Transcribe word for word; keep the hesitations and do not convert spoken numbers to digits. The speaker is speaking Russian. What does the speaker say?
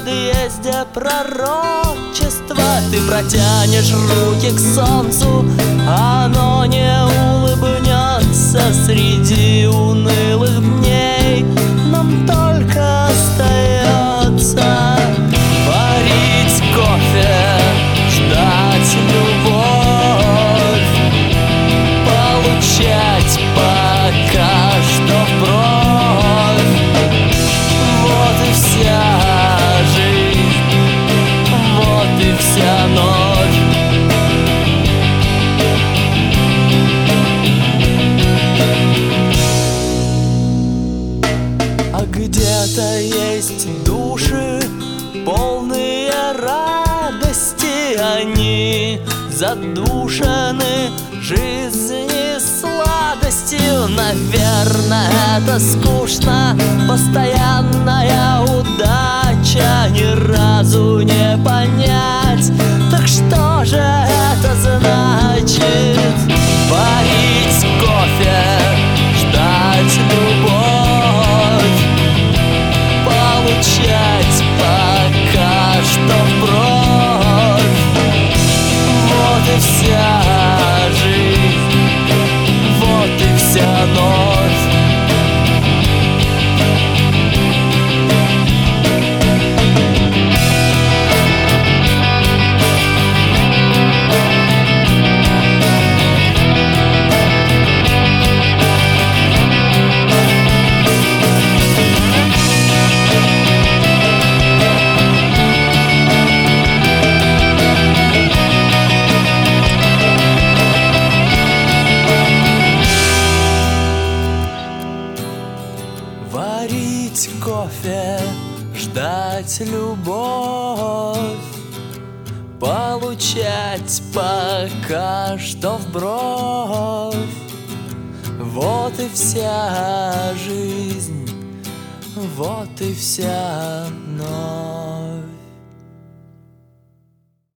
подъезде пророчество. Ты протянешь руки к солнцу, оно не улыбнется. Среди унылых дней нам только остается варить кофе, ждать любовь, получать пока что вброд. Вот и вся жизнь, вот и вся ночь. А где-то есть души, полные радости, они задушены жизни сладостью. Наверное, это скучно, постоянная удача, ни разу не понять. Так что же это значит? Варить кофе, ждать любовь, получать пока что вброд. Вот и вся жизнь, вот и вся ночь. Варить кофе, ждать любовь, получать пока что вброд. Вот и вся жизнь, вот и вся ночь.